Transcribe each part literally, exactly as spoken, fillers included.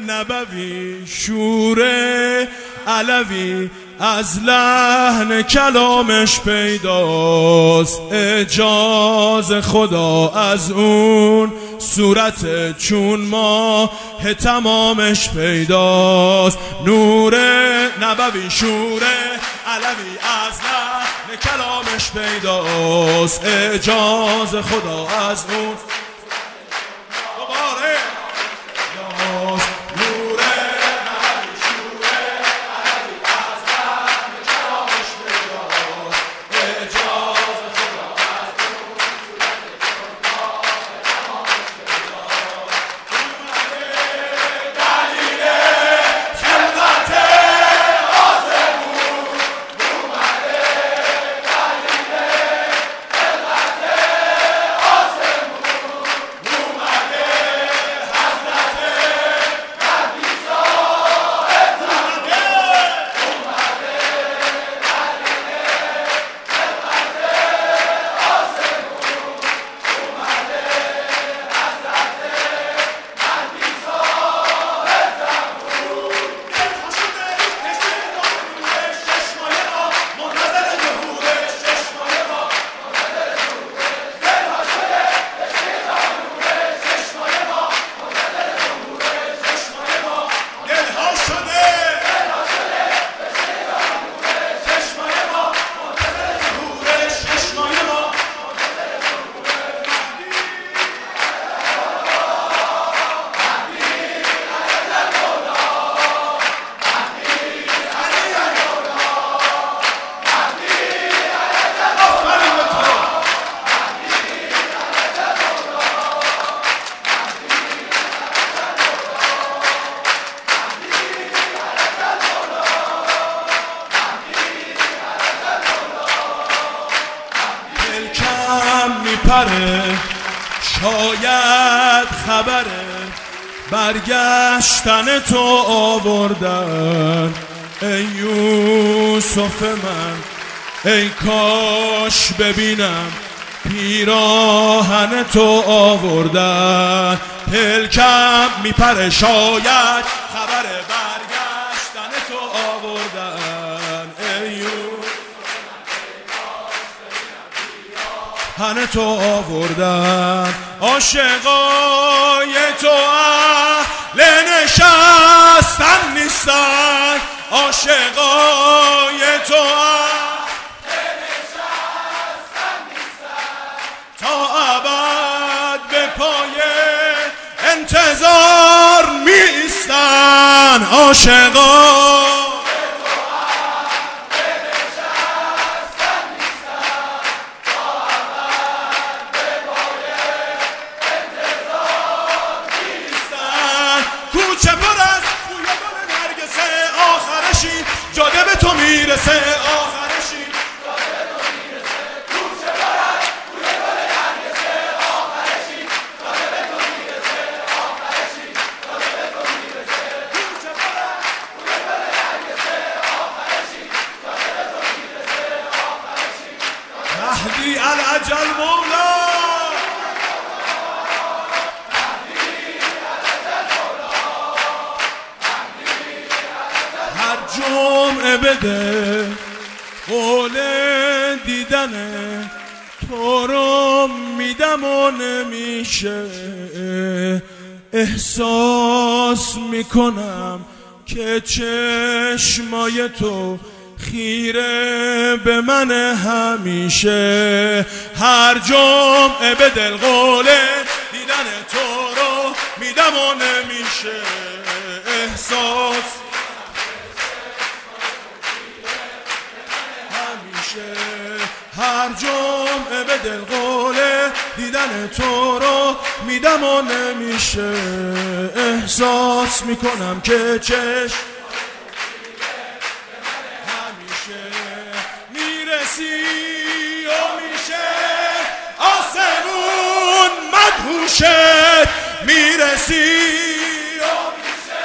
نبوی شور علوی از لحن کلامش پیداست، اعجاز خدا از اون صورت چون ماه تمامش پیداست. نور نبوی شور علوی از لحن کلامش پیداست، اعجاز خدا از اون میپره، شاید خبره برگشتن تو آوردن. ای یوسف من ای کاش ببینم پیراهن تو آوردن. پلکم میپره، شاید خبره برگشتن تو آوردن. ای هنه تو آوردن. عاشقای تو اهل نشستن نیستن، عاشقای تو اهل نشستن نیستن، تا ابد به پای انتظار می ایستن. عاشقای کوچه پر از بوی گل نرگسه، آخرشی جاده به تو میرسه، آخرشی جاده به تو میرسه. کوچه پر از بوی گل نرگسه، آخرشی جاده به تو میرسه، آخرشی جاده به تو میرسه. کوچه پر از بوی گل نرگسه، آخرشی جاده به تو میرسه، آخرشی مهدی الاجل مولا. جمعه بده قول دیدنه تو رو میدم و نمیشه. احساس میکنم که چشمای تو خیره به من همیشه. هر جمعه به دل قول دیدن تو رو میدم و نمیشه. احساس هر جمعه به دل قول دیدن تو رو میدم و نمیشه. احساس میکنم که چشم همیشه میرسی و میشه آسمون مدهوشت. میرسی و میشه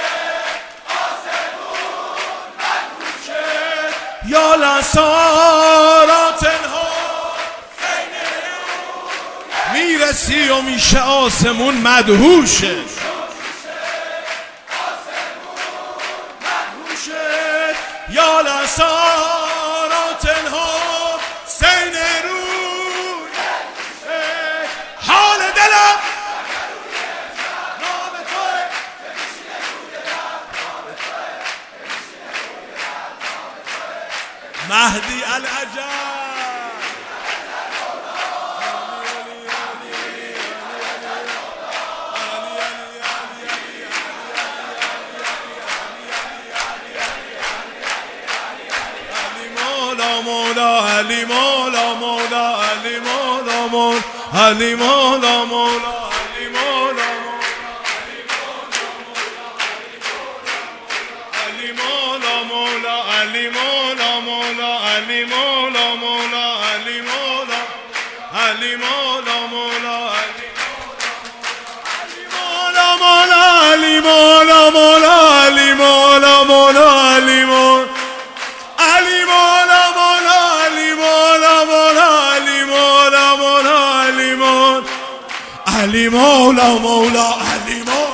آسمون مدهوشت. یا لسارات ها میرسی و میشه آسمون مدهوشه. اسارات الحسین روی حال دلم نام توه مهدی العجب مولا علی مولا مولا علی مولا مولا علی مولا مولا علی مولا علی مولا مولا علی مولا مولا علی مولا مولا علی مولا علی مولا مولا علی مولا مولا علی مولا مولا علی مولا علی مولا علی مولا مولا علی مولا